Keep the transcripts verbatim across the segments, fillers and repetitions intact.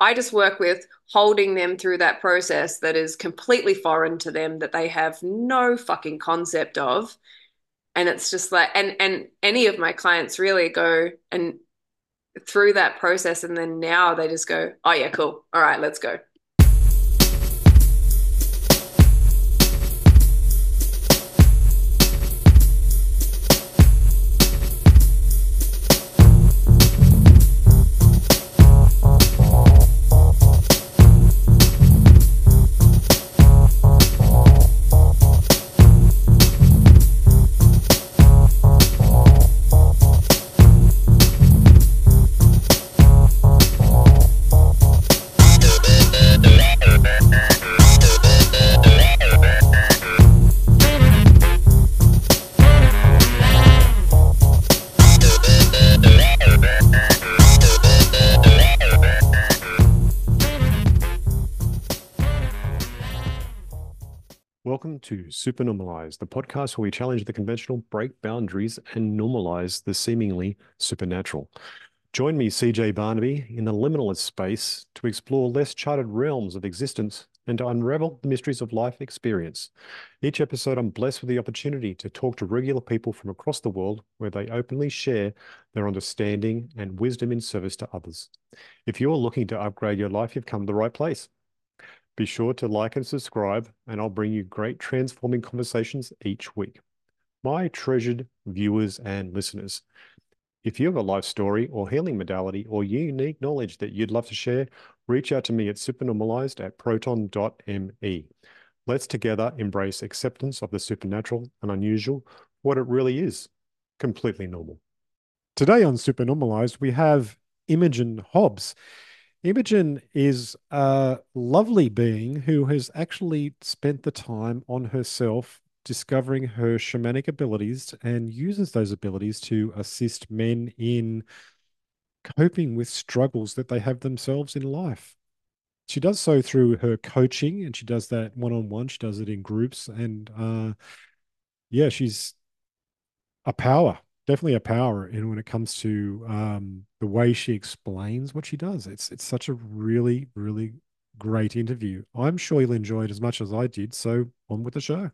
I just work with holding them through that process that is completely foreign to them, that they have no fucking concept of. And it's just like, and and any of my clients really go and through that process, and then now they just go, oh yeah, cool. All right, let's go. Welcome to Supernormalized, the podcast where we challenge the conventional, break boundaries, and normalize the seemingly supernatural. Join me, C J Barnaby, in the liminalist space to explore less charted realms of existence and to unravel the mysteries of life experience. Each episode, I'm blessed with the opportunity to talk to regular people from across the world where they openly share their understanding and wisdom in service to others. If you're looking to upgrade your life, you've come to the right place. Be sure to like and subscribe, and I'll bring you great transforming conversations each week. My treasured viewers and listeners, if you have a life story or healing modality or unique knowledge that you'd love to share, reach out to me at supernormalized at proton dot me. Let's together embrace acceptance of the supernatural and unusual, what it really is, completely normal. Today on Supernormalized, we have Imogen Hobbs. Imogen is a lovely being who has actually spent the time on herself discovering her shamanic abilities and uses those abilities to assist men in coping with struggles that they have themselves in life. She does so through her coaching, and she does that one on one. She does it in groups, and uh, yeah, she's a power, definitely a power. And when it comes to um, the way she explains what she does, it's it's such a really, really great interview. I'm sure you'll enjoy it as much as I did. So on with the show.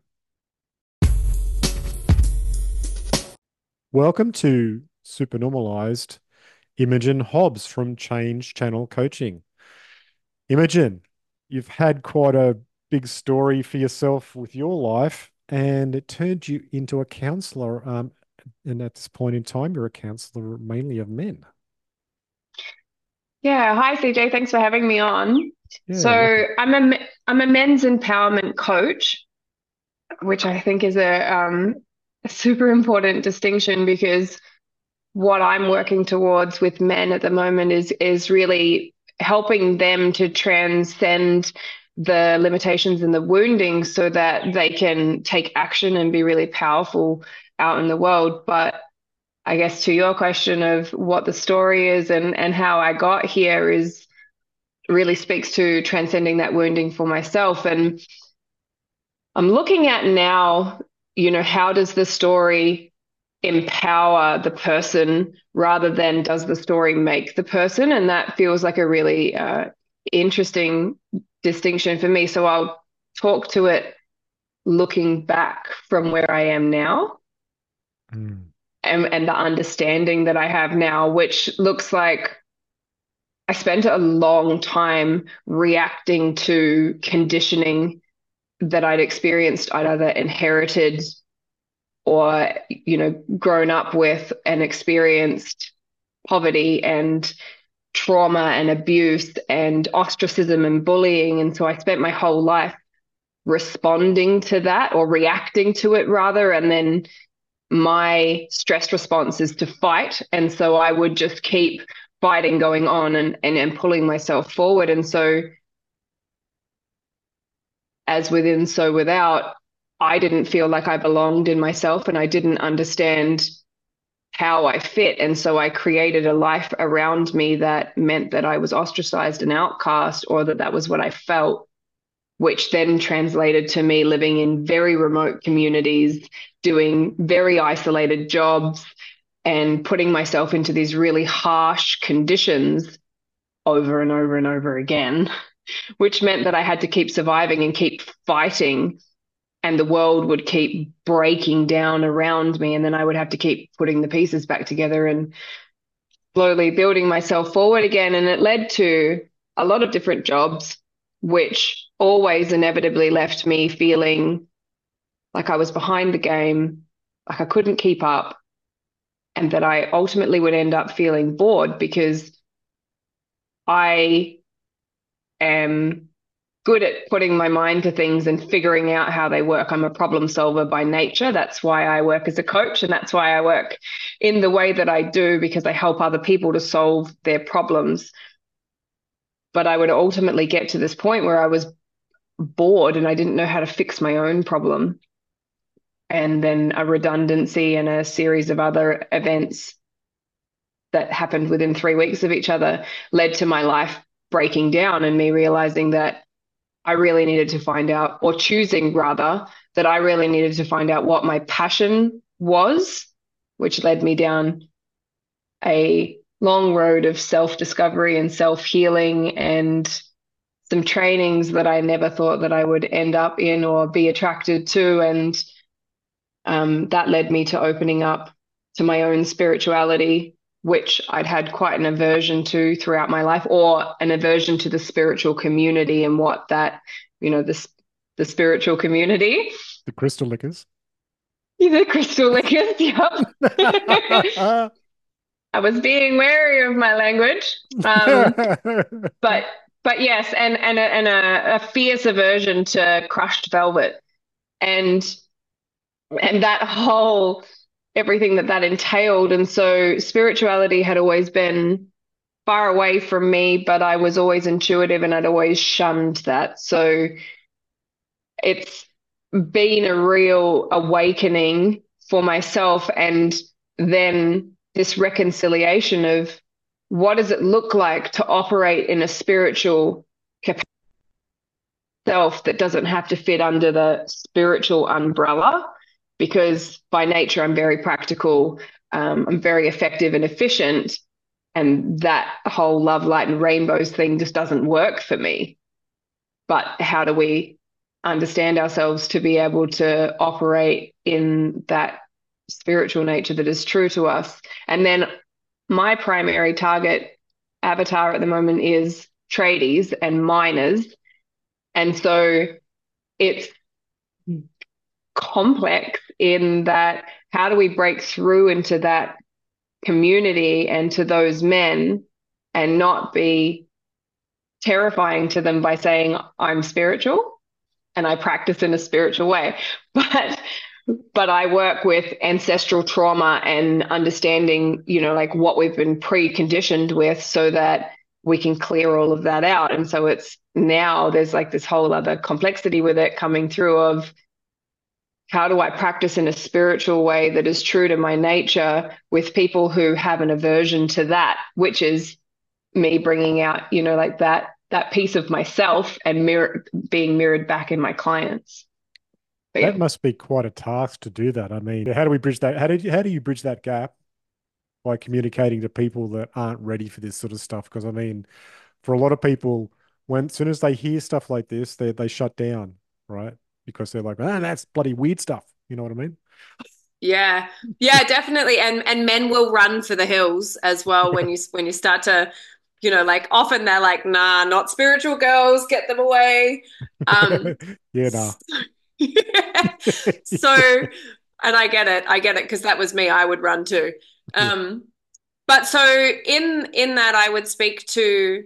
Welcome to Supernormalized, Imogen Hobbs from Change Channel Coaching. Imogen, you've had quite a big story for yourself with your life, and it turned you into a counselor. Um, and at this point in time, you're a counselor mainly of men. Yeah, hi C J, thanks for having me on. Yeah, So welcome. I'm a me- I'm a men's empowerment coach, which I think is a um a super important distinction because what I'm working towards with men at the moment is is really helping them to transcend the limitations and the wounding so that they can take action and be really powerful out in the world. But I guess to your question of what the story is and and how I got here is really speaks to transcending that wounding for myself. And I'm looking at now, you know, how does the story empower the person rather than does the story make the person? And that feels like a really uh, interesting distinction for me. So I'll talk to it looking back from where I am now Mm, and, and the understanding that I have now, which looks like I spent a long time reacting to conditioning that I'd experienced, I'd either inherited or, you know, grown up with and experienced poverty and trauma and abuse and ostracism and bullying. And so I spent my whole life responding to that or reacting to it rather. And then my stress response is to fight. And so I would just keep fighting going on and, and, and pulling myself forward. And so as within, so without, I didn't feel like I belonged in myself and I didn't understand how I fit. And so I created a life around me that meant that I was ostracized and outcast, or that that was what I felt, which then translated to me living in very remote communities, doing very isolated jobs, and putting myself into these really harsh conditions over and over and over again, which meant that I had to keep surviving and keep fighting, and the world would keep breaking down around me. And then I would have to keep putting the pieces back together and slowly building myself forward again. And it led to a lot of different jobs, which always inevitably left me feeling like I was behind the game, like I couldn't keep up, and that I ultimately would end up feeling bored because I am good at putting my mind to things and figuring out how they work. I'm a problem solver by nature. That's why I work as a coach, and that's why I work in the way that I do, because I help other people to solve their problems. But I would ultimately get to this point where I was bored and I didn't know how to fix my own problem. And then a redundancy and a series of other events that happened within three weeks of each other led to my life breaking down and me realizing that I really needed to find out, or choosing rather, that I really needed to find out what my passion was, which led me down a long road of self-discovery and self-healing and some trainings that I never thought that I would end up in or be attracted to. And um, that led me to opening up to my own spirituality, which I'd had quite an aversion to throughout my life, or an aversion to the spiritual community and what that, you know, the, the spiritual community. The crystal lickers. The crystal lickers, yep. I was being wary of my language. Um, but but yes, and and a, and a, a fierce aversion to crushed velvet, and and that whole everything that that entailed. And so spirituality had always been far away from me, but I was always intuitive and I'd always shunned that. So it's been a real awakening for myself, and then this reconciliation of what does it look like to operate in a spiritual capacity self that doesn't have to fit under the spiritual umbrella, because by nature I'm very practical, um, I'm very effective and efficient, and that whole love, light, and rainbows thing just doesn't work for me. But how do we understand ourselves to be able to operate in that spiritual nature that is true to us? And then my primary target avatar at the moment is tradies and miners. And so it's complex in that how do we break through into that community and to those men and not be terrifying to them by saying I'm spiritual and I practice in a spiritual way. But but I work with ancestral trauma and understanding, you know, like what we've been preconditioned with so that we can clear all of that out. And so it's now there's like this whole other complexity with it coming through of how do I practice in a spiritual way that is true to my nature with people who have an aversion to that, which is me bringing out, you know, like that that piece of myself and mirror being mirrored back in my clients. But That yeah. must be quite a task to do that. I mean, how do we bridge that? How do you, how do you bridge that gap by communicating to people that aren't ready for this sort of stuff? Because I mean, for a lot of people, when as soon as they hear stuff like this, they they shut down, right? Because they're like, ah, that's bloody weird stuff. You know what I mean? Yeah. Yeah, definitely. And and men will run for the hills as well when you when you start to, you know, like often they're like, nah, not spiritual girls, get them away. Um Yeah, nah. yeah. So, and I get it. I get it because that was me. I would run too. Yeah. Um but so in in that I would speak to,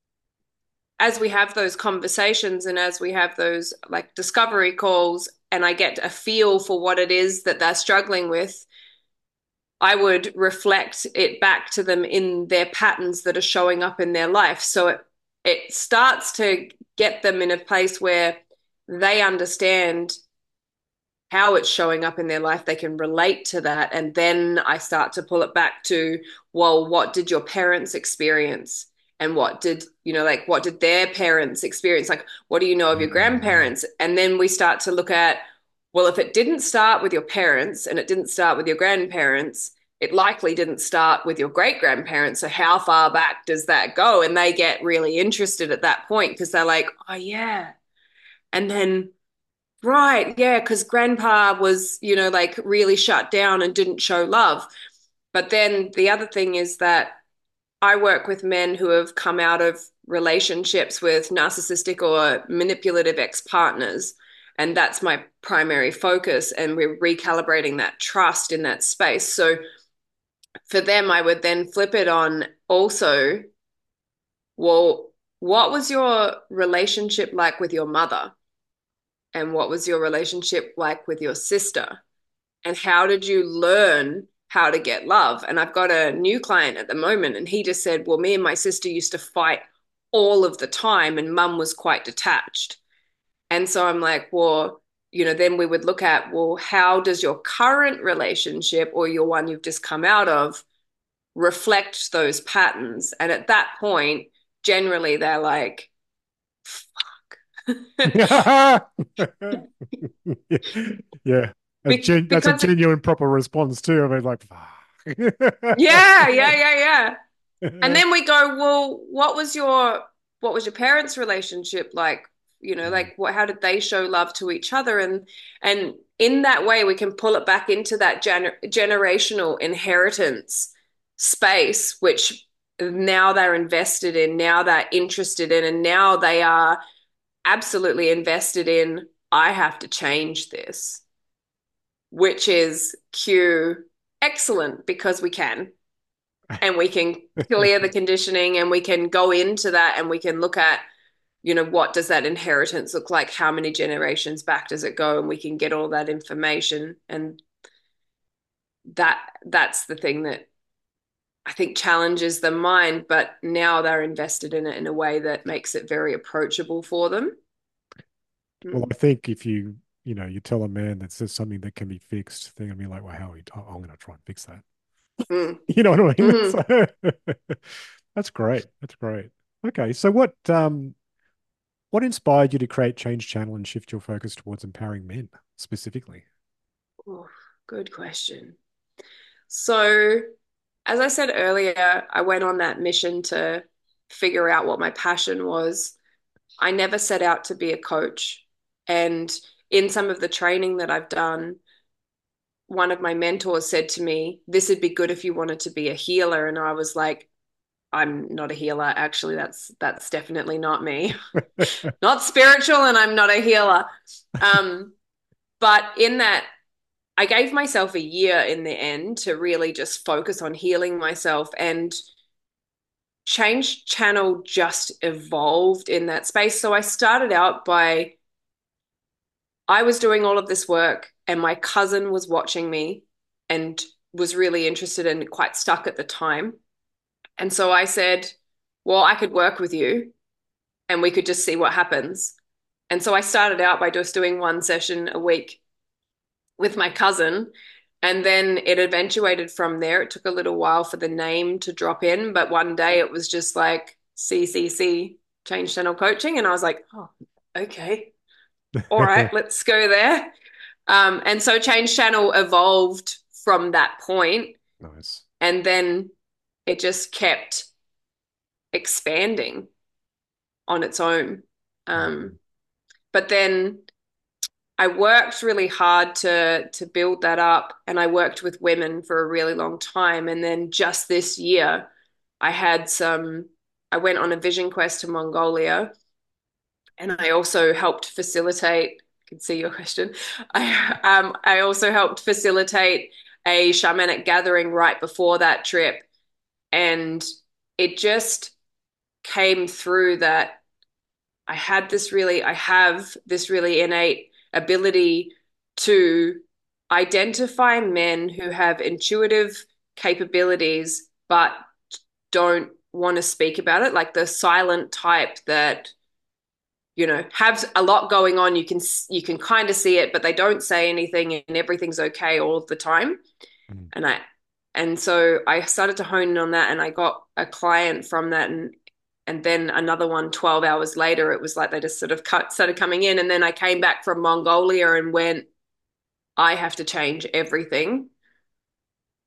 as we have those conversations and as we have those like discovery calls and I get a feel for what it is that they're struggling with, I would reflect it back to them in their patterns that are showing up in their life. So it it starts to get them in a place where they understand how it's showing up in their life. They can relate to that. And then I start to pull it back to, well, what did your parents experience? And what did, you know, like what did their parents experience? Like, what do you know of your Mm. grandparents? And then we start to look at, well, if it didn't start with your parents and it didn't start with your grandparents, it likely didn't start with your great grandparents. So how far back does that go? And they get really interested at that point because they're like, oh, yeah. And then, right, yeah, because grandpa was, you know, like really shut down and didn't show love. But then the other thing is that I work with men who have come out of relationships with narcissistic or manipulative ex-partners. And that's my primary focus. And we're recalibrating that trust in that space. So for them, I would then flip it on also, well, what was your relationship like with your mother? And what was your relationship like with your sister? And how did you learn how to get love? And I've got a new client at the moment, and he just said, well, me and my sister used to fight all of the time, and mum was quite detached. And so I'm like, well, you know, then we would look at, well, how does your current relationship or your one you've just come out of reflect those patterns? And at that point, generally they're like, Yeah. Yeah. A Be- gen that's a because it, genuine proper response too. I mean, like, yeah, yeah, yeah, yeah. And then we go, well, what was your what was your parents' relationship like? You know, Mm. like what how did they show love to each other? And and in that way we can pull it back into that gener generational inheritance space, which now they're invested in, now they're interested in, and now they are absolutely invested in, I have to change this, which is cue excellent because we can and we can clear the conditioning and we can go into that and we can look at, you know, what does that inheritance look like? How many generations back does it go? And we can get all that information. And that that's the thing that I think challenges the mind, but now they're invested in it in a way that makes it very approachable for them. Well, Mm. I think if you, you know, you tell a man that says something that can be fixed, they're gonna be like, well, how are you? Oh, I'm gonna try and fix that. Mm. You know what I mean? Mm. So, that's great. That's great. Okay, so what um what inspired you to create Change Channel and shift your focus towards empowering men specifically? Oh, good question. So, as I said earlier, I went on that mission to figure out what my passion was. I never set out to be a coach. And in some of the training that I've done, one of my mentors said to me, this would be good if you wanted to be a healer. And I was like, I'm not a healer. Actually, that's that's definitely not me. Not spiritual, and I'm not a healer. Um, but in that, I gave myself a year in the end to really just focus on healing myself, and Change Channel just evolved in that space. So I started out by, I was doing all of this work and my cousin was watching me and was really interested and quite stuck at the time. And so I said, well, I could work with you and we could just see what happens. And so I started out by just doing one session a week with my cousin. And then it eventuated from there. It took a little while for the name to drop in, but one day it was just like C C C, Change Channel Coaching. And I was like, oh, okay. All right, let's go there. Um, and so Change Channel evolved from that point, Nice. and then it just kept expanding on its own. Mm. Um, but then I worked really hard to to build that up, and I worked with women for a really long time. And then just this year, I had some. I went on a vision quest to Mongolia, and I also helped facilitate. I can see your question. I um I also helped facilitate a shamanic gathering right before that trip, and it just came through that I had this really, I have this really innate ability to identify men who have intuitive capabilities but don't want to speak about it, like the silent type that, you know, have a lot going on. You can you can kind of see it, but they don't say anything, and everything's okay all the time. Mm. And I and so I started to hone in on that, and I got a client from that, and and then another one twelve hours later. It was like they just sort of cut, started coming in, and then I came back from Mongolia and went, I have to change everything.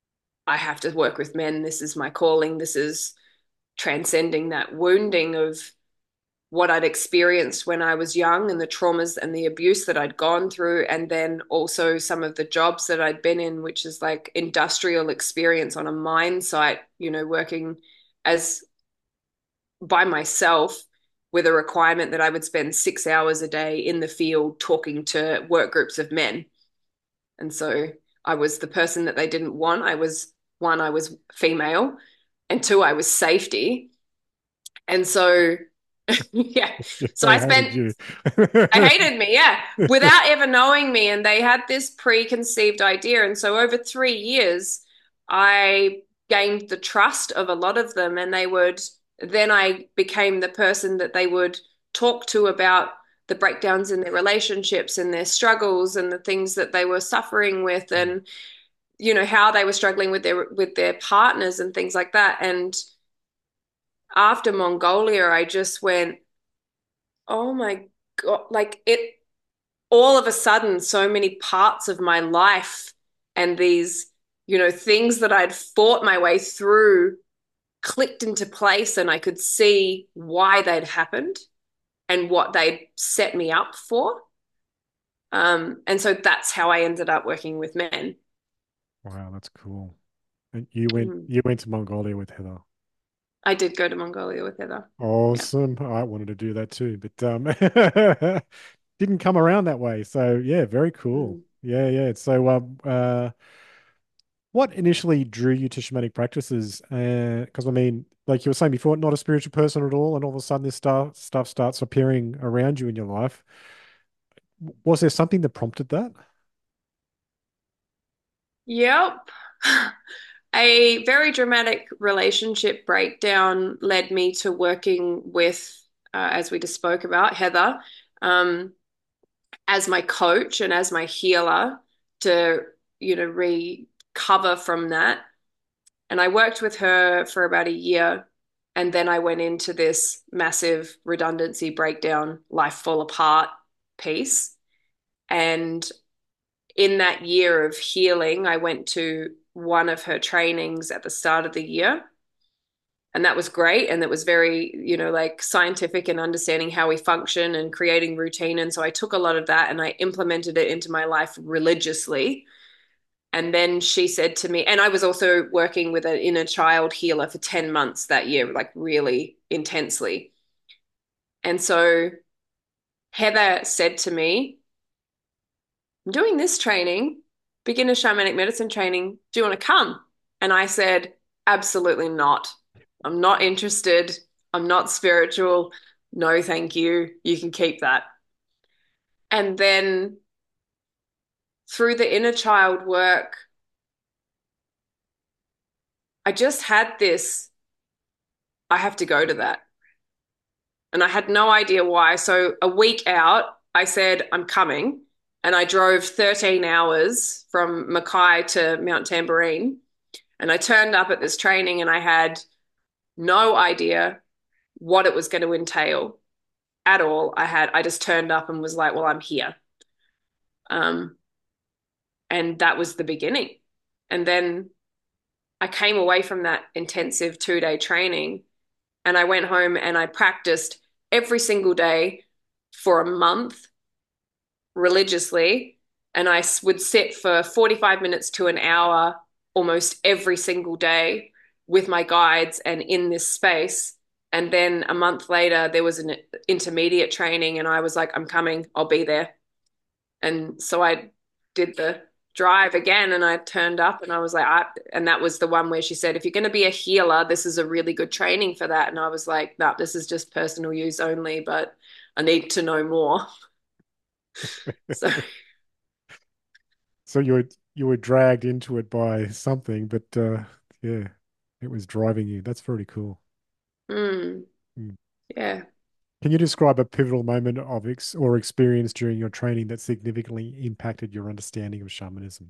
I have to work with men. This is my calling. This is transcending that wounding of what I'd experienced when I was young and the traumas and the abuse that I'd gone through. And then also some of the jobs that I'd been in, which is like industrial experience on a mine site, you know, working as by myself with a requirement that I would spend six hours a day in the field talking to work groups of men. And so I was the person that they didn't want. I was one, I was female, and two, I was safety. And so, yeah. So They I hated spent, you. I hated me, yeah, without ever knowing me. And they had this preconceived idea. And so over three years, I gained the trust of a lot of them. And they would, then I became the person that they would talk to about the breakdowns in their relationships and their struggles and the things that they were suffering with and, you know, how they were struggling with their with their partners and things like that. And after Mongolia, I just went, oh my God, like it all of a sudden, so many parts of my life and these, you know, things that I'd fought my way through clicked into place and I could see why they'd happened and what they'd set me up for. Um, and so that's how I ended up working with men. Wow, that's cool. And you went Mm. you went to Mongolia with Heather. I did go to Mongolia with Heather. Yeah. Awesome. I wanted to do that too, but um didn't come around that way. So yeah, very cool. Mm. Yeah, yeah. So um uh what initially drew you to shamanic practices? Uh, because I mean, like you were saying before, not a spiritual person at all, and all of a sudden this stuff stuff starts appearing around you in your life. Was there something that prompted that? Yep. A very dramatic relationship breakdown led me to working with, uh, as we just spoke about, Heather, um, as my coach and as my healer to, you know, recover from that. And I worked with her for about a year. And then I went into this massive redundancy breakdown, life fall apart piece. And in that year of healing, I went to one of her trainings at the start of the year. And that was great. And that was very, you know, like scientific and understanding how we function and creating routine. And so I took a lot of that and I implemented it into my life religiously. And then she said to me, and I was also working with an inner child healer for ten months that year, like really intensely. And so Heather said to me, I'm doing this training, beginner shamanic medicine training. Do you want to come? And I said, absolutely not. I'm not interested. I'm not spiritual. No, thank you. You can keep that. And then through the inner child work, I just had this, I have to go to that. And I had no idea why. So a week out, I said, I'm coming. And I drove thirteen hours from Mackay to Mount Tamborine. And I turned up at this training and I had no idea what it was going to entail at all. I had, I just turned up and was like, well, I'm here. Um, and that was the beginning. And then I came away from that intensive two day training and I went home and I practiced every single day for a month religiously. And I would sit for forty-five minutes to an hour almost every single day with my guides and in this space. And then a month later, there was an intermediate training, and I was like, I'm coming, I'll be there. And so I did the drive again and I turned up and I was like, I, and that was the one where she said, if you're going to be a healer, this is a really good training for that. And I was like, no, this is just personal use only, but I need to know more. So, So you were you were dragged into it by something, but uh, yeah, it was driving you. That's very cool. mm, Mm. yeah. Can you describe a pivotal moment of ex or experience during your training that significantly impacted your understanding of shamanism?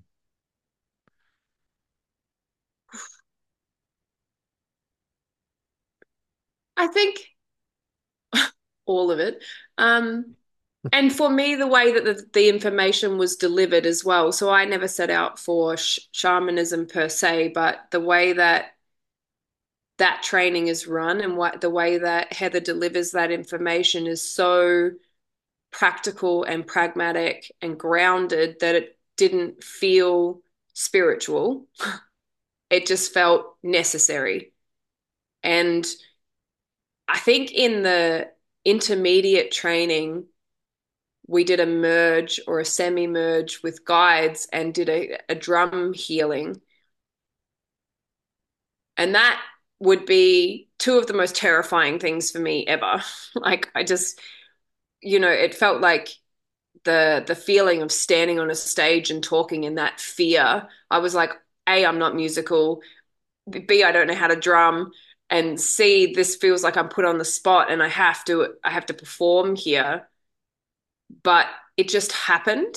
I think all of it. Um, And for me, the way that the, the information was delivered as well. So I never set out for sh shamanism per se, but the way that that training is run and what the way that Heather delivers that information is so practical and pragmatic and grounded that it didn't feel spiritual. It just felt necessary. And I think in the intermediate training, we did a merge or a semi merge with guides and did a, a drum healing. And that would be two of the most terrifying things for me ever. Like, I just, you know, it felt like the the feeling of standing on a stage and talking in that fear. I was like, A, I'm not musical. B, I don't know how to drum. And C, this feels like I'm put on the spot and I have to I have to perform here. But it just happened.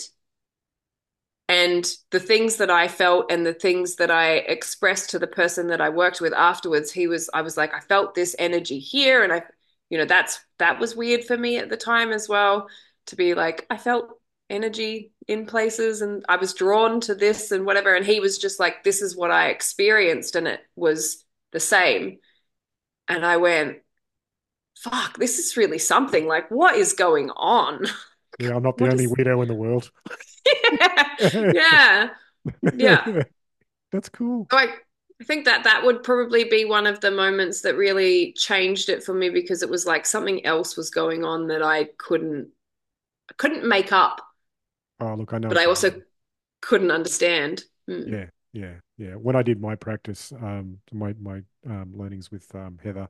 And the things that I felt and the things that I expressed to the person that I worked with afterwards, he was, I was like, I felt this energy here. And I, you know, that's, that was weird for me at the time as well, to be like, I felt energy in places and I was drawn to this and whatever. And he was just like, this is what I experienced. And it was the same. And I went, fuck, this is really something. Like, what is going on? Yeah, I'm not the What only is, weirdo in the world. yeah, yeah, yeah. That's cool. So I, I think that that would probably be one of the moments that really changed it for me because it was like something else was going on that I couldn't I couldn't make up, Oh, look, I know but what I you also mean. couldn't understand. Mm. Yeah, yeah, yeah. When I did my practice, um, my my um, learnings with um, Heather,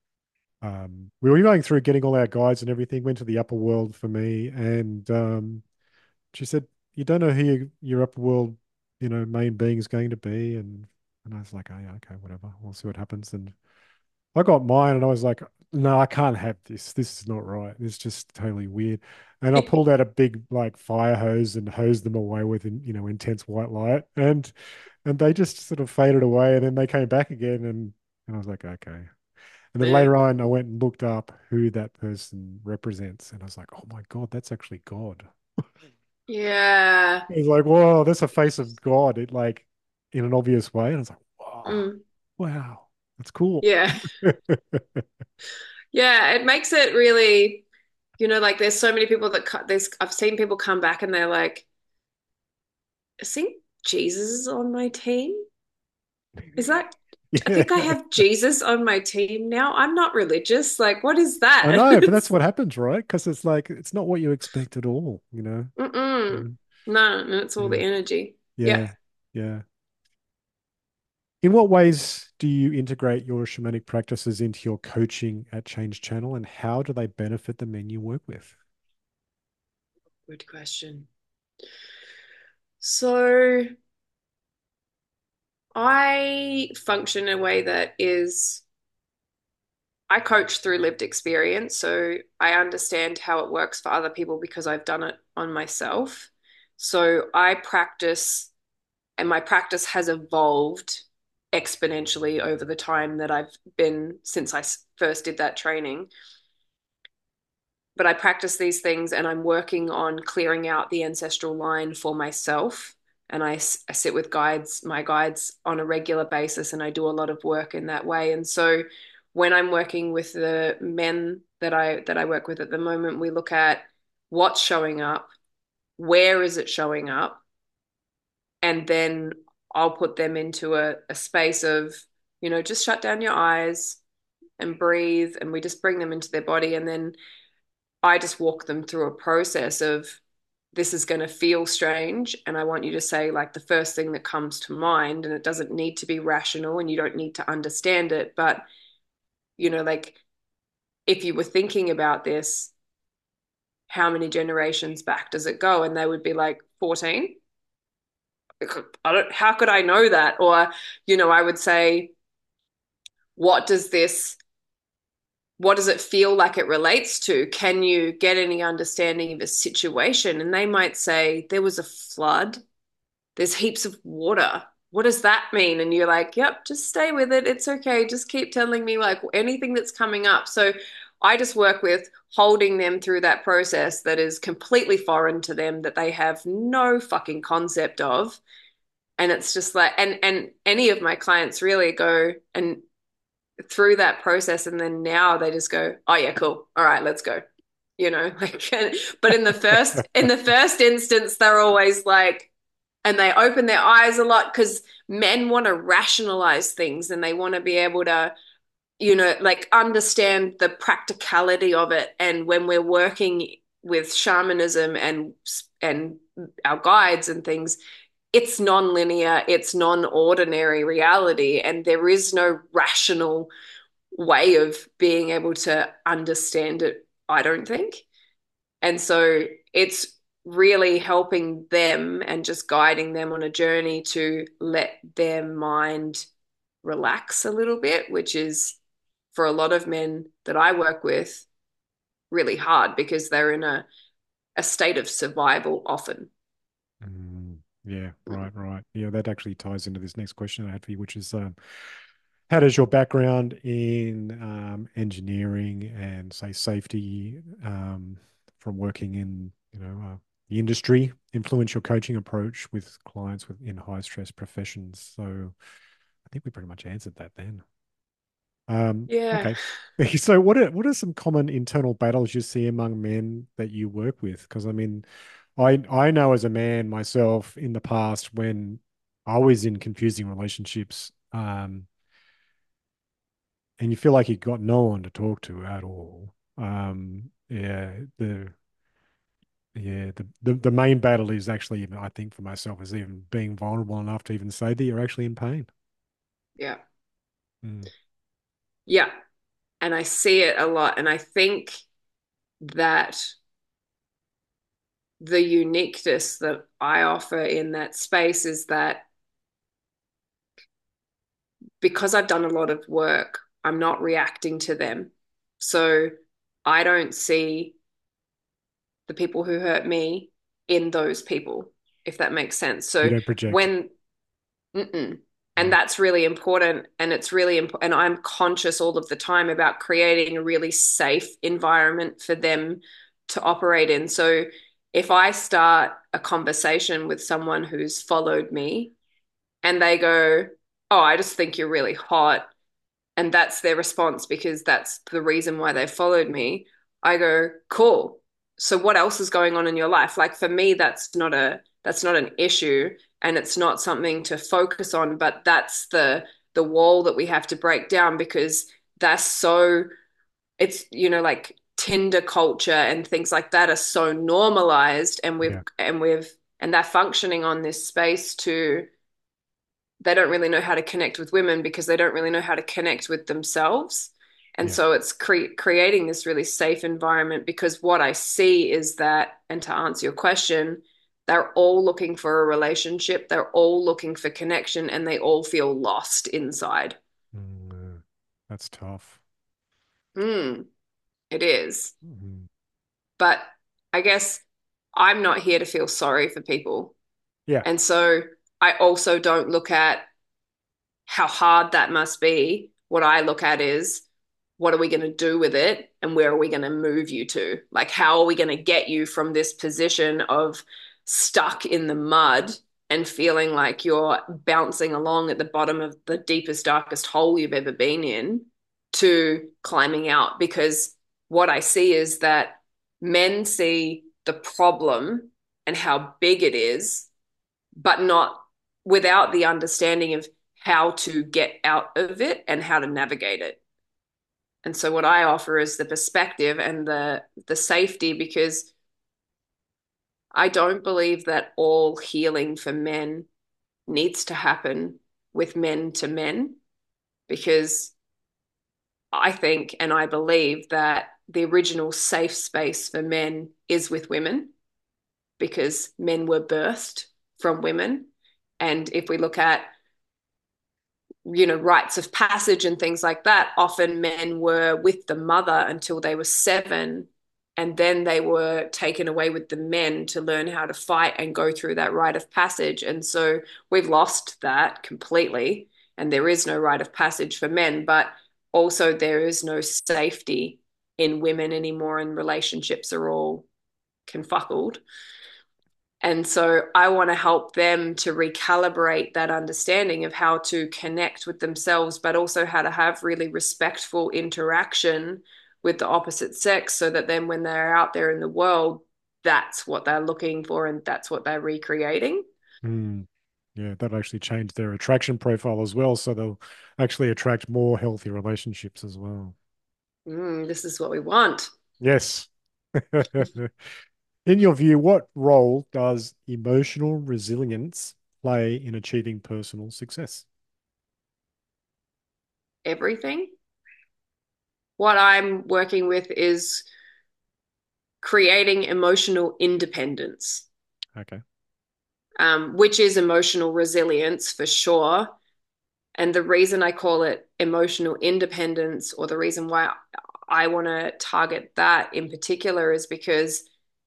um, we were going through getting all our guides and everything. Went to the upper world for me, and um, she said, "You don't know who your, your upper world, you know, main being is going to be," and and I was like, "Oh yeah, okay, whatever. We'll see what happens." And I got mine and I was like, no, I can't have this. This is not right. It's just totally weird. And I pulled out a big like fire hose and hosed them away with, you know, intense white light. And and they just sort of faded away and then they came back again and, and I was like, okay. And then Yeah. later on I went and looked up who that person represents. And I was like, oh my God, that's actually God. Yeah. It's like, whoa, that's a face of God. It like in an obvious way. And I was like, wow, Mm. wow, that's cool. Yeah. Yeah. It makes it really, you know, like there's so many people that cut this. I've seen people come back and they're like, I think Jesus is on my team. Is that I Yeah. think I have Jesus on my team now. I'm not religious. Like, what is I that? know, but that's It's, what happens, right? Because it's like it's not what you expect at all, you know? mm-mm. Mm. No, no, it's all Yeah, the energy. Yeah. yeah, yeah. In what ways do you integrate your shamanic practices into your coaching at Change Channel, and how do they benefit the men you work with? Good question. So I function in a way that is, I coach through lived experience. So I understand how it works for other people because I've done it on myself. So I practice, and my practice has evolved exponentially over the time that I've been since I first did that training. But I practice these things and I'm working on clearing out the ancestral line for myself. And I, I sit with guides, my guides on a regular basis, and I do a lot of work in that way. And so when I'm working with the men that I that I work with at the moment, we look at what's showing up, where is it showing up, and then I'll put them into a, a space of, you know, just shut down your eyes and breathe, and we just bring them into their body, and then I just walk them through a process of this is going to feel strange. And I want you to say, like, the first thing that comes to mind. And it doesn't need to be rational and you don't need to understand it. But, you know, like, if you were thinking about this, how many generations back does it go? And they would be like, fourteen. I don't, how could I know that? Or, you know, I would say, what does this what does it feel like it relates to? Can you get any understanding of a situation? And they might say, there was a flood, there's heaps of water. What does that mean? And you're like, yep, just stay with it. It's okay. Just keep telling me like anything that's coming up. So I just work with holding them through that process that is completely foreign to them, that they have no fucking concept of. And it's just like, and and any of my clients really go and through that process, and then now they just go, oh yeah, cool, all right, let's go, you know, like. But in the first in the first instance, they're always like, and they open their eyes a lot because men want to rationalize things and they want to be able to, you know, like understand the practicality of it. And when we're working with shamanism and and our guides and things, it's non-linear, it's non-ordinary reality, and there is no rational way of being able to understand it, I don't think. And so it's really helping them and just guiding them on a journey to let their mind relax a little bit, which is for a lot of men that I work with really hard because they're in a, a state of survival often. Mm, yeah, right, right. Yeah, that actually ties into this next question I had for you, which is um, how does your background in um, engineering and say safety um, from working in, you know, uh, the industry influence your coaching approach with clients with in high stress professions? So I think we pretty much answered that then. Um, Yeah. okay. So what are what are some common internal battles you see among men that you work with? Because I mean, I I know as a man myself in the past when I was in confusing relationships, um, and you feel like you got no one to talk to at all. Um, yeah, the yeah, the, the the main battle is actually even I think for myself is even being vulnerable enough to even say that you're actually in pain. Yeah. Mm, Yeah. And I see it a lot. And I think that the uniqueness that I offer in that space is that because I've done a lot of work, I'm not reacting to them. So I don't see the people who hurt me in those people, if that makes sense. you So don't project. when, mm-mm. And Mm, that's really important. And it's really important. And I'm conscious all of the time about creating a really safe environment for them to operate in. So if I start a conversation with someone who's followed me and they go, oh, I just think you're really hot, and that's their response because that's the reason why they followed me, I go, cool. So what else is going on in your life? Like for me, that's not a that's not an issue and it's not something to focus on, but that's the the wall that we have to break down because that's so it's you know like Tinder culture and things like that are so normalized and we've yeah, and we've and they're functioning on this space to they don't really know how to connect with women because they don't really know how to connect with themselves. And yeah, so it's cre- creating this really safe environment because what I see is that, and to answer your question, they're all looking for a relationship, they're all looking for connection, and they all feel lost inside. mm, uh, that's tough. Mm, it is. Mm, But I guess I'm not here to feel sorry for people. yeah, And so I also don't look at how hard that must be. What I look at is what are we going to do with it and where are we going to move you to? Like, how are we going to get you from this position of stuck in the mud and feeling like you're bouncing along at the bottom of the deepest, darkest hole you've ever been in to climbing out? Because what I see is that men see the problem and how big it is, but not without the understanding of how to get out of it and how to navigate it. And so what I offer is the perspective and the the safety because I don't believe that all healing for men needs to happen with men to men because I think and I believe that the original safe space for men is with women because men were birthed from women. And if we look at you know, rites of passage and things like that, often men were with the mother until they were seven. And then they were taken away with the men to learn how to fight and go through that rite of passage. And so we've lost that completely. And there is no rite of passage for men, but also there is no safety in women anymore, and relationships are all confuckled. And so I want to help them to recalibrate that understanding of how to connect with themselves, but also how to have really respectful interaction with the opposite sex, so that then when they're out there in the world, that's what they're looking for and that's what they're recreating. Mm. Yeah, that'll actually change their attraction profile as well. So they'll actually attract more healthy relationships as well. Mm, this is what we want. Yes. In your view, what role does emotional resilience play in achieving personal success? Everything. What I'm working with is creating emotional independence, Okay. um, which is emotional resilience for sure. And the reason I call it emotional independence, or the reason why I want to target that in particular, is because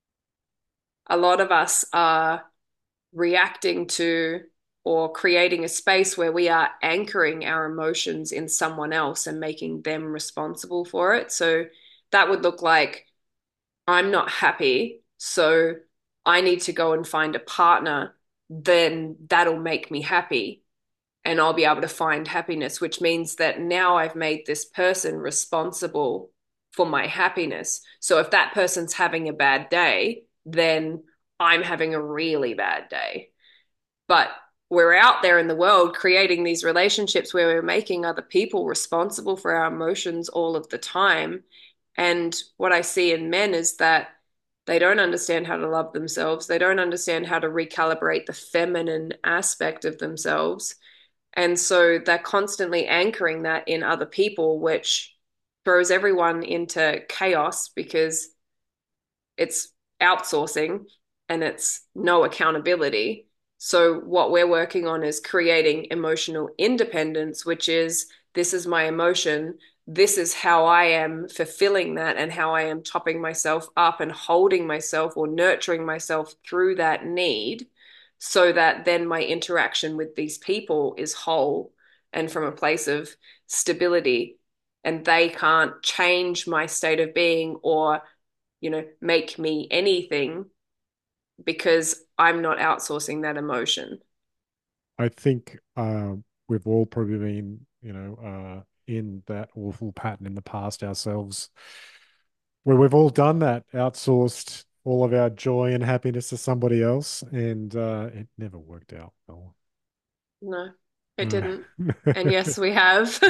a lot of us are reacting to or creating a space where we are anchoring our emotions in someone else and making them responsible for it. So that would look like, I'm not happy, so I need to go and find a partner, then that'll make me happy and I'll be able to find happiness, which means that now I've made this person responsible for my happiness. So if that person's having a bad day, then I'm having a really bad day. But we're out there in the world creating these relationships where we're making other people responsible for our emotions all of the time. And what I see in men is that they don't understand how to love themselves. They don't understand how to recalibrate the feminine aspect of themselves. And so they're constantly anchoring that in other people, which throws everyone into chaos because it's outsourcing and it's no accountability. So, what we're working on is creating emotional independence, which is, this is my emotion. This is how I am fulfilling that and how I am topping myself up and holding myself or nurturing myself through that need, so that then my interaction with these people is whole and from a place of stability. And they can't change my state of being or, you know, make me anything because I'm not outsourcing that emotion. I think uh, we've all probably been, you know, uh, in that awful pattern in the past ourselves, where we've all done that, outsourced all of our joy and happiness to somebody else, and uh, it never worked out well. No, it Uh, didn't. And yes, we have.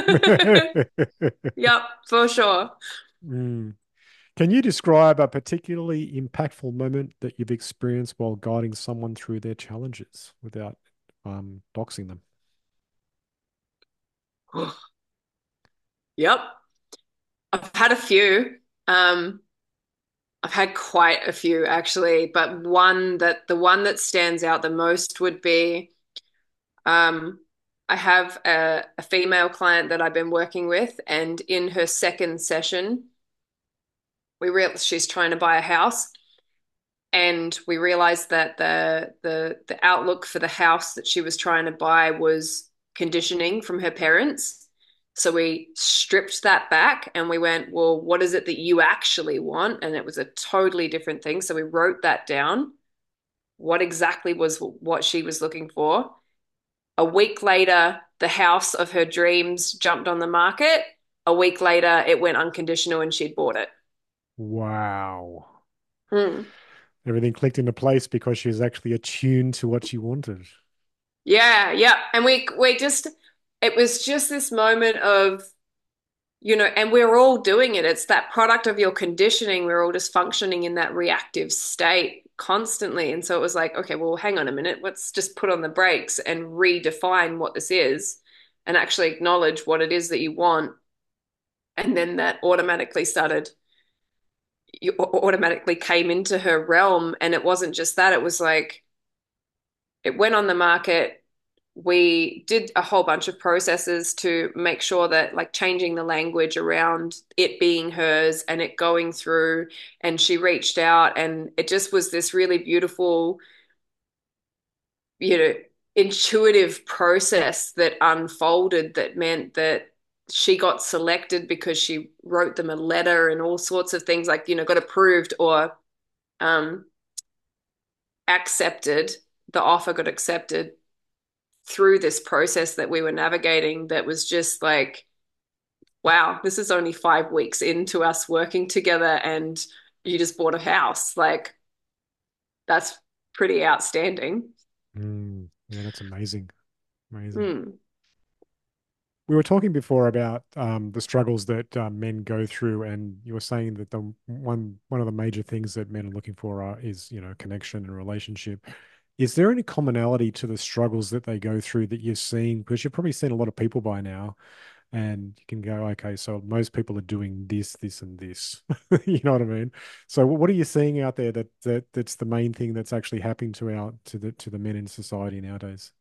Yep, for sure. Mm. Can you describe a particularly impactful moment that you've experienced while guiding someone through their challenges without um, doxing them? Yep. I've had a few. Um, I've had quite a few actually, but one that the one that stands out the most would be, um, I have a, a female client that I've been working with, and in her second session, we real she's trying to buy a house, and we realized that the the the outlook for the house that she was trying to buy was conditioning from her parents. So we stripped that back and we went, well, what is it that you actually want? And it was a totally different thing. So we wrote that down. What exactly was what she was looking for? A week later, the house of her dreams jumped on the market. A week later, it went unconditional and she'd bought it. Wow. Hmm. Everything clicked into place because she was actually attuned to what she wanted. Yeah, yeah. And we we just it was just this moment of, you know, and we're all doing it. It's that product of your conditioning. We're all just functioning in that reactive state constantly. And so it was like, okay, well, hang on a minute. Let's just put on the brakes and redefine what this is and actually acknowledge what it is that you want. And then that automatically started, you automatically came into her realm. And it wasn't just that, it was like, it went on the market. We did a whole bunch of processes to make sure that, like, changing the language around it being hers and it going through, and she reached out and it just was this really beautiful, you know, intuitive process that unfolded that meant that she got selected because she wrote them a letter and all sorts of things, like, you know, got approved or um, accepted. The offer got accepted through this process that we were navigating that was just like, wow, this is only five weeks into us working together and you just bought a house. Like, that's pretty outstanding. Mm, yeah, that's amazing. Amazing. Hmm. We were talking before about um, the struggles that uh, men go through, and you were saying that the one one of the major things that men are looking for are, is, you know, connection and relationship. Is there any commonality to the struggles that they go through that you've seen? Because you've probably seen a lot of people by now, and you can go, okay, so most people are doing this, this, and this. You know what I mean? So what are you seeing out there that that that's the main thing that's actually happening to our to the to the men in society nowadays?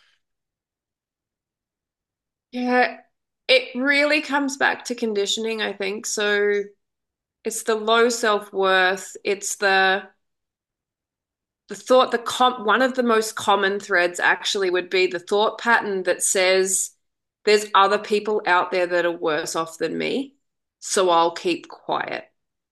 Yeah, it really comes back to conditioning, I think. So it's the low self-worth. It's the the thought, the com one of the most common threads actually would be the thought pattern that says there's other people out there that are worse off than me, so I'll keep quiet.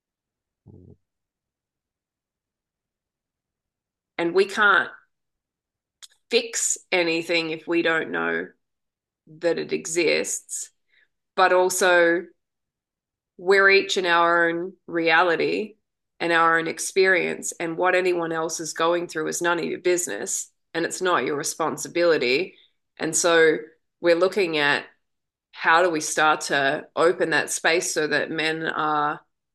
And we can't fix anything if we don't know that it exists. But also, we're each in our own reality and our own experience, and what anyone else is going through is none of your business and it's not your responsibility. And so we're looking at how do we start to open that space so that men are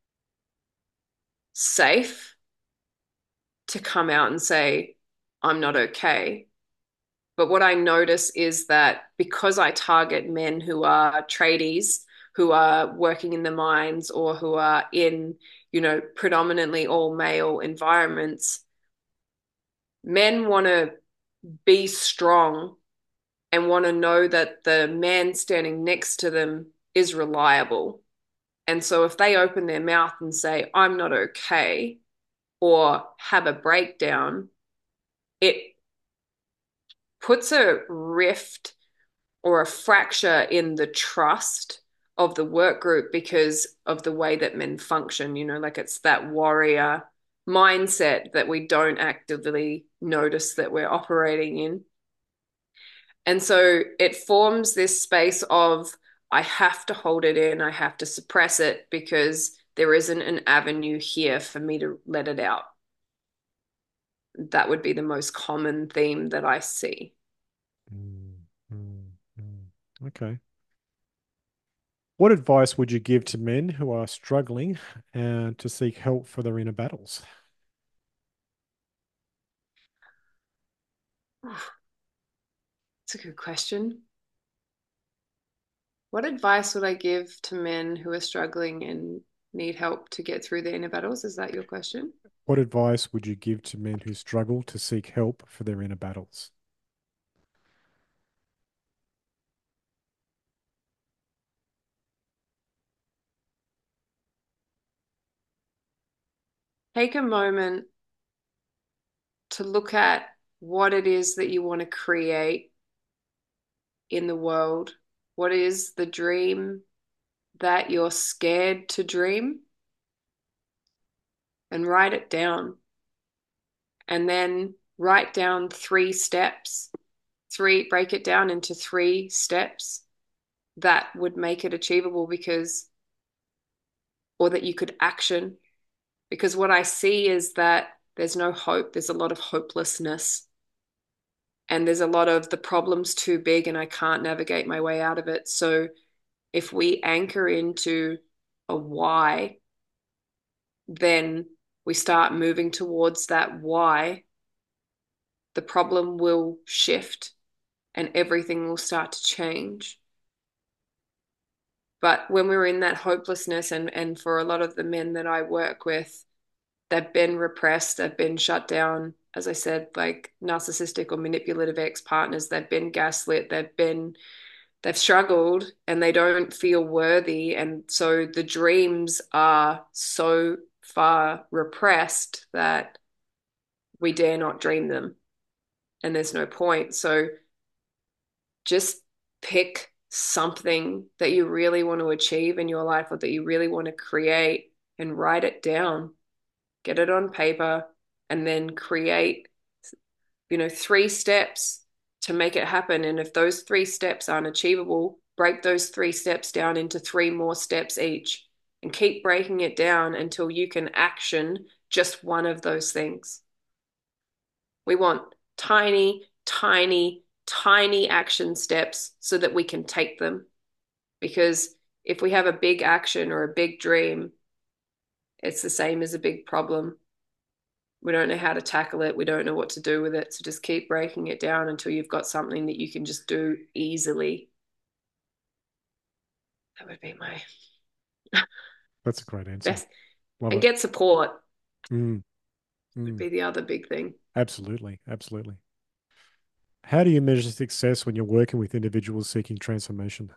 safe to come out and say, I'm not okay. But what I notice is that because I target men who are tradies, who are working in the mines, or who are in, you know, predominantly all male environments, men want to be strong and want to know that the man standing next to them is reliable. And so if they open their mouth and say, I'm not okay, or have a breakdown, it puts a rift or a fracture in the trust of the work group because of the way that men function. You know, like it's that warrior mindset that we don't actively notice that we're operating in. And so it forms this space of, I have to hold it in, I have to suppress it because there isn't an avenue here for me to let it out. That would be the most common theme that I see. Mm, mm, mm. Okay. What advice would you give to men who are struggling uh, to seek help for their inner battles? That's a good question. What advice would I give to men who are struggling and need help to get through their inner battles? Is that your question? What advice would you give to men who struggle to seek help for their inner battles? Take a moment to look at what it is that you want to create in the world. What is the dream that you're scared to dream? And write it down. And then write down three steps, three, break it down into three steps that would make it achievable because, or that you could action. Because what I see is that there's no hope. There's a lot of hopelessness. And there's a lot of the problem's too big and I can't navigate my way out of it. So if we anchor into a why, then we start moving towards that why, the problem will shift and everything will start to change. But when we're in that hopelessness, and, and for a lot of the men that I work with, they've been repressed, they've been shut down, as I said, like narcissistic or manipulative ex-partners, they've been gaslit, they've been, they've struggled and they don't feel worthy. And so the dreams are so far repressed that we dare not dream them. And there's no point. So just pick something that you really want to achieve in your life or that you really want to create, and write it down, get it on paper, and then create, you know, three steps to make it happen. And if those three steps aren't achievable, break those three steps down into three more steps each and keep breaking it down until you can action just one of those things. We want tiny, tiny, tiny action steps so that we can take them. Because if we have a big action or a big dream, it's the same as a big problem. We don't know how to tackle it. We don't know what to do with it. So just keep breaking it down until you've got something that you can just do easily. That would be my That's a great answer. best. Love And it. get support Mm, would mm. be the other big thing. Absolutely. Absolutely. How do you measure success when you're working with individuals seeking transformation?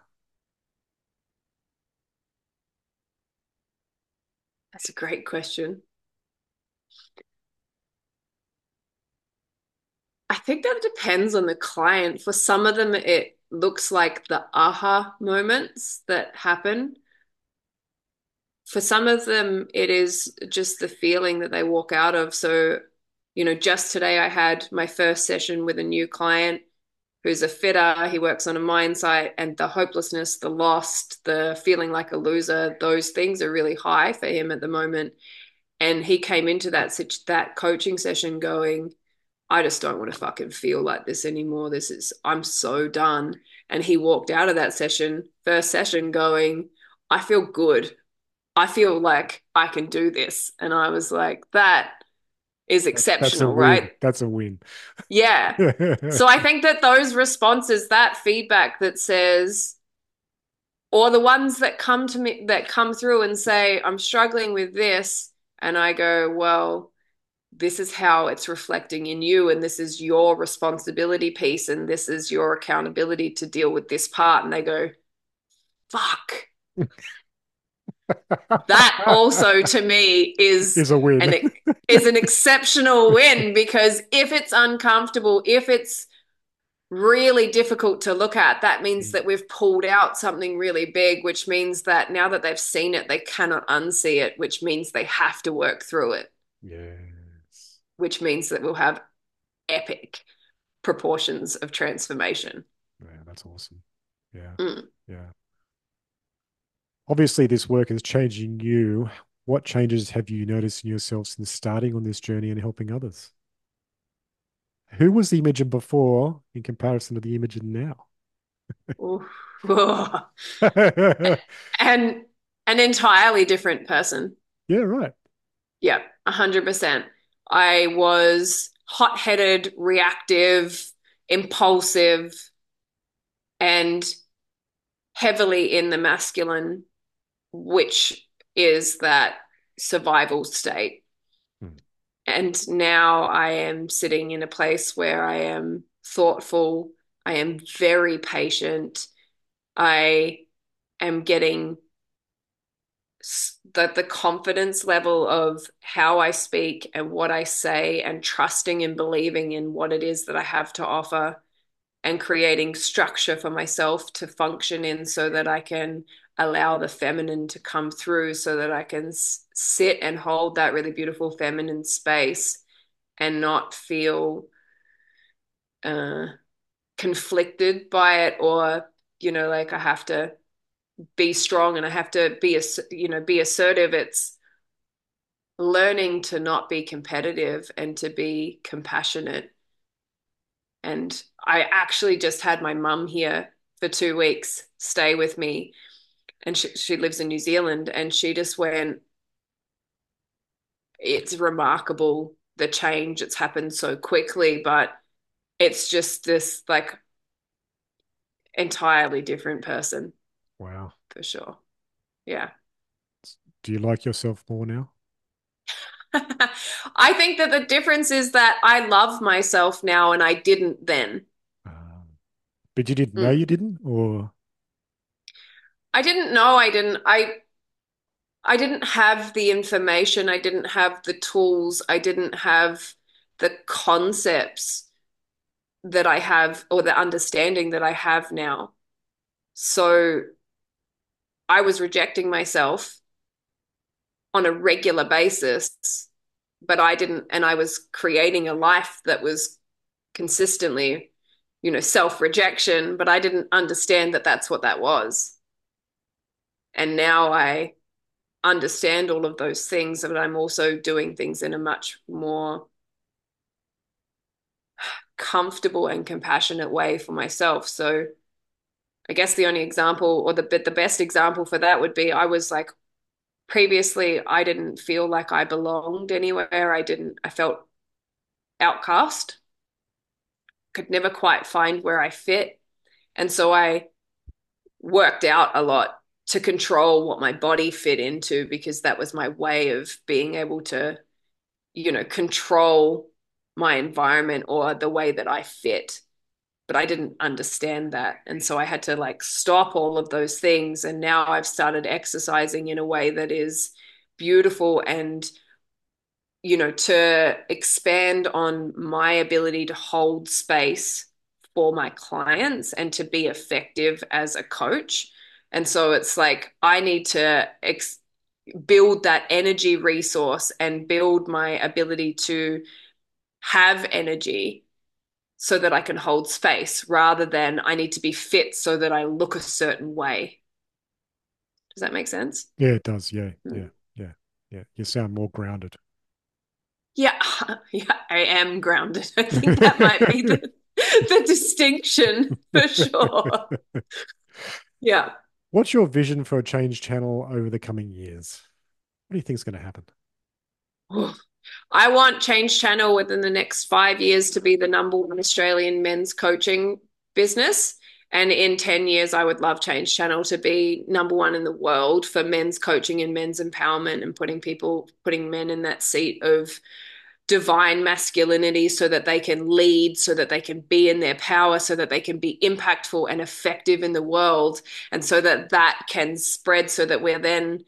That's a great question. I think that it depends on the client. For some of them, it looks like the aha moments that happen. For some of them, it is just the feeling that they walk out of. So, you know, just today I had my first session with a new client who's a fitter. He works on a mine site, and the hopelessness, the lost, the feeling like a loser, those things are really high for him at the moment. And he came into that that coaching session going, I just don't want to fucking feel like this anymore. This is, I'm so done. And he walked out of that session, first session, going, I feel good. I feel like I can do this. And I was like, that is That's a exceptional, win. right? That's a win. Yeah. So I think that those responses, that feedback that says, or the ones that come to me, that come through and say, I'm struggling with this. And I go, well, this is how it's reflecting in you, and this is your responsibility piece, and this is your accountability to deal with this part. And they go, fuck. That also to me is Is a win. an is an exceptional win, because if it's uncomfortable, if it's really difficult to look at, that means that we've pulled out something really big, which means that now that they've seen it, they cannot unsee it, which means they have to work through it. Yes. Which means that we'll have epic proportions of transformation. Yeah, that's awesome. Yeah. Mm. Yeah. Obviously, this work is changing you. What changes have you noticed in yourself since starting on this journey and helping others? Who was the Imogen before in comparison to the Imogen now? And an entirely different person. Yeah, right. Yeah, one hundred percent. I was hot-headed, reactive, impulsive, and heavily in the masculine, which is that survival state. Hmm. And now I am sitting in a place where I am thoughtful, I am very patient, I am getting that the confidence level of how I speak and what I say, and trusting and believing in what it is that I have to offer, and creating structure for myself to function in so that I can allow the feminine to come through, so that I can s- sit and hold that really beautiful feminine space and not feel uh, conflicted by it, or, you know, like I have to be strong and I have to be, you know, be assertive. It's learning to not be competitive and to be compassionate. And I actually just had my mum here for two weeks stay with me, and she, she lives in New Zealand, and she just went, it's remarkable the change. It's happened so quickly, but it's just this like entirely different person. Wow. For sure. Yeah. Do you like yourself more now? I think that the difference is that I love myself now and I didn't then. Um, but you didn't know Mm. you didn't, or I didn't know I didn't. I I didn't have the information. I didn't have the tools. I didn't have the concepts that I have, or the understanding that I have now. So I was rejecting myself on a regular basis, but I didn't, and I was creating a life that was consistently, you know, self-rejection, but I didn't understand that that's what that was. And now I understand all of those things, but I'm also doing things in a much more comfortable and compassionate way for myself. So I guess the only example or the the best example for that would be I was like previously I didn't feel like I belonged anywhere. I didn't I felt outcast. Could never quite find where I fit. And so I worked out a lot to control what my body fit into because that was my way of being able to, you know, control my environment or the way that I fit. But I didn't understand that. And so I had to like stop all of those things. And now I've started exercising in a way that is beautiful and, you know, to expand on my ability to hold space for my clients and to be effective as a coach. And so it's like I need to ex- build that energy resource and build my ability to have energy so that I can hold space rather than I need to be fit so that I look a certain way. Does that make sense? Yeah, it does. Yeah, Mm. yeah, yeah, yeah. You sound more grounded. Yeah, yeah, I am grounded. I think that might be the the distinction for sure. Yeah. What's your vision for a Change Channel over the coming years? What do you think is going to happen? I want Change Channel within the next five years to be the number one Australian men's coaching business. And in ten years, I would love Change Channel to be number one in the world for men's coaching and men's empowerment and putting people, putting men in that seat of divine masculinity so that they can lead, so that they can be in their power, so that they can be impactful and effective in the world. And so that that can spread so that we're then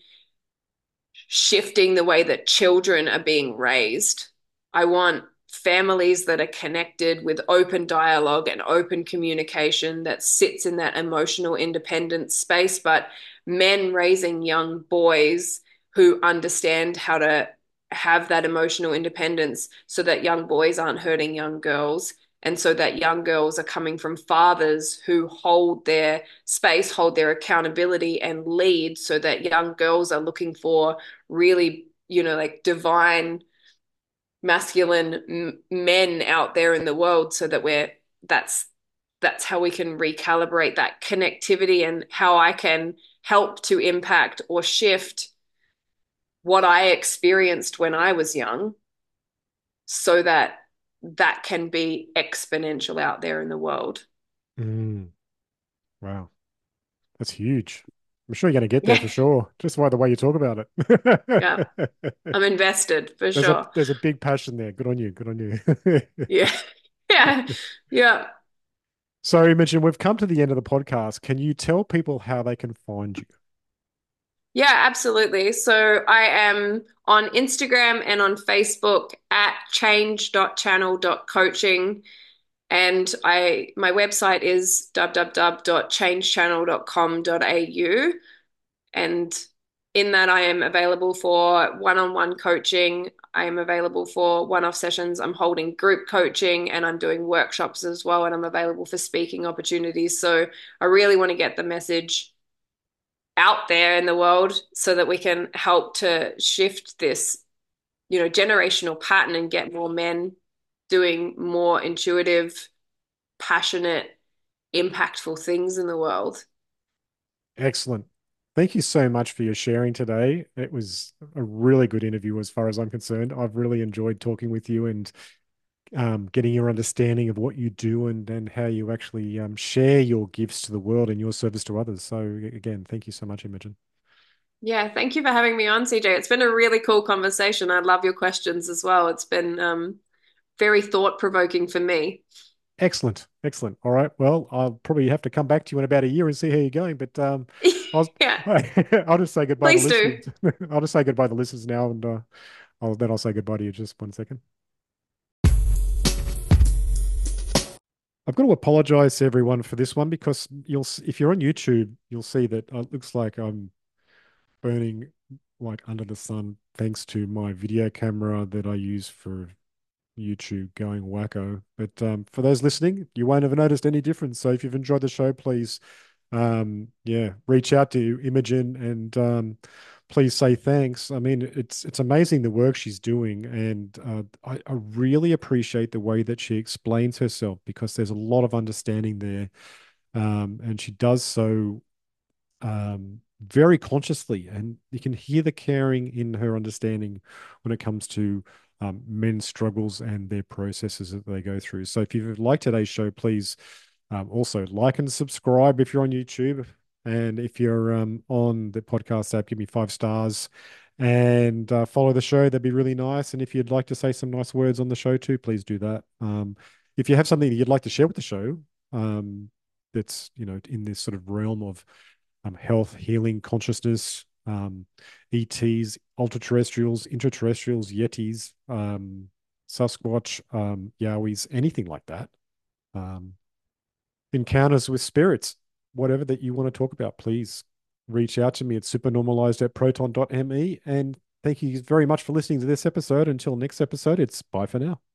shifting the way that children are being raised. I want families that are connected with open dialogue and open communication that sits in that emotional independence space, but men raising young boys who understand how to have that emotional independence so that young boys aren't hurting young girls. And so that young girls are coming from fathers who hold their space, hold their accountability, and lead so that young girls are looking for really, you know, like divine masculine m- men out there in the world so that we're that's that's how we can recalibrate that connectivity and how I can help to impact or shift what I experienced when I was young so that that can be exponential out there in the world. Mm, wow, that's huge. I'm sure you're going to get there Yeah, for sure, just by the way you talk about yeah. it. I'm invested for There's a sure. there's a big passion there. Good on you. Good on you. Yeah. Yeah. Yeah. So, Imogen, we've come to the end of the podcast. Can you tell people how they can find you? Yeah, absolutely. So I am on Instagram and on Facebook at change dot channel dot coaching. And I my website is w w w dot change channel dot com dot a u. And in that I am available for one-on-one coaching. I am available for one-off sessions. I'm holding group coaching and I'm doing workshops as well. And I'm available for speaking opportunities. So I really want to get the message out there in the world so that we can help to shift this, you know, generational pattern and get more men doing more intuitive, passionate, impactful things in the world. Excellent. Thank you so much for your sharing today. It was a really good interview as far as I'm concerned. I've really enjoyed talking with you and um, getting your understanding of what you do and, and how you actually um, share your gifts to the world and your service to others. So again, thank you so much, Imogen. Yeah, thank you for having me on, C J. It's been a really cool conversation. I love your questions as well. It's been um, very thought-provoking for me. Excellent. Excellent. All right. Well, I'll probably have to come back to you in about a year and see how you're going, but um, I'll Yeah, I'll just say goodbye to please do. listeners. I'll just say goodbye to listeners now, and uh, I'll then I'll say goodbye to you just one second. I've got to apologize to everyone for this one because you'll, s- if you're on YouTube, you'll see that uh, it looks like I'm burning like under the sun thanks to my video camera that I use for YouTube going wacko. But um, for those listening, you won't have noticed any difference. So if you've enjoyed the show, please, um, yeah, reach out to Imogen and um, please say thanks. I mean, it's it's amazing the work she's doing, and uh, I, I really appreciate the way that she explains herself because there's a lot of understanding there, um, and she does so um, very consciously, and you can hear the caring in her understanding when it comes to um, men's struggles and their processes that they go through. So, if you've liked today's show, please um, also like and subscribe if you're on YouTube, and if you're um, on the podcast app, give me five stars and uh, follow the show. That'd be really nice. And if you'd like to say some nice words on the show too, please do that. Um, if you have something that you'd like to share with the show, um, that's you know in this sort of realm of um, health, healing, consciousness, um, E Ts, ultra terrestrials, interterrestrials, Yetis, um, Sasquatch, um, Yowies, anything like that. Um, encounters with spirits, whatever that you want to talk about, please reach out to me at supernormalized at proton dot me. And thank you very much for listening to this episode. Until next episode, it's bye for now.